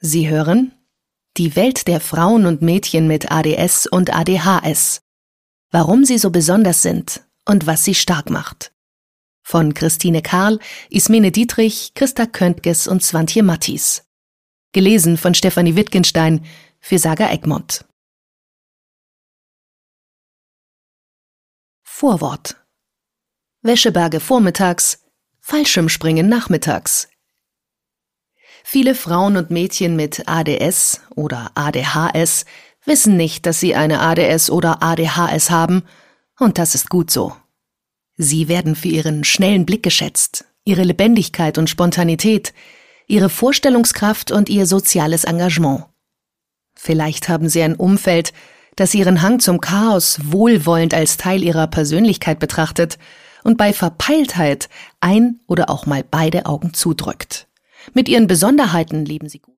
Sie hören Die Welt der Frauen und Mädchen mit ADS und ADHS. Warum sie so besonders sind und was sie stark macht. Von Christine Karl, Ismene Dietrich, Christa Köntges und Swantje Mattis. Gelesen von Stefanie Wittgenstein für Saga Egmont. Vorwort. Wäscheberge vormittags, Fallschirmspringen nachmittags. Viele Frauen und Mädchen mit ADS oder ADHS wissen nicht, dass sie eine ADS oder ADHS haben, und das ist gut so. Sie werden für ihren schnellen Blick geschätzt, ihre Lebendigkeit und Spontanität, ihre Vorstellungskraft und ihr soziales Engagement. Vielleicht haben sie ein Umfeld, das ihren Hang zum Chaos wohlwollend als Teil ihrer Persönlichkeit betrachtet und bei Verpeiltheit ein oder auch mal beide Augen zudrückt. Mit ihren Besonderheiten leben sie gut.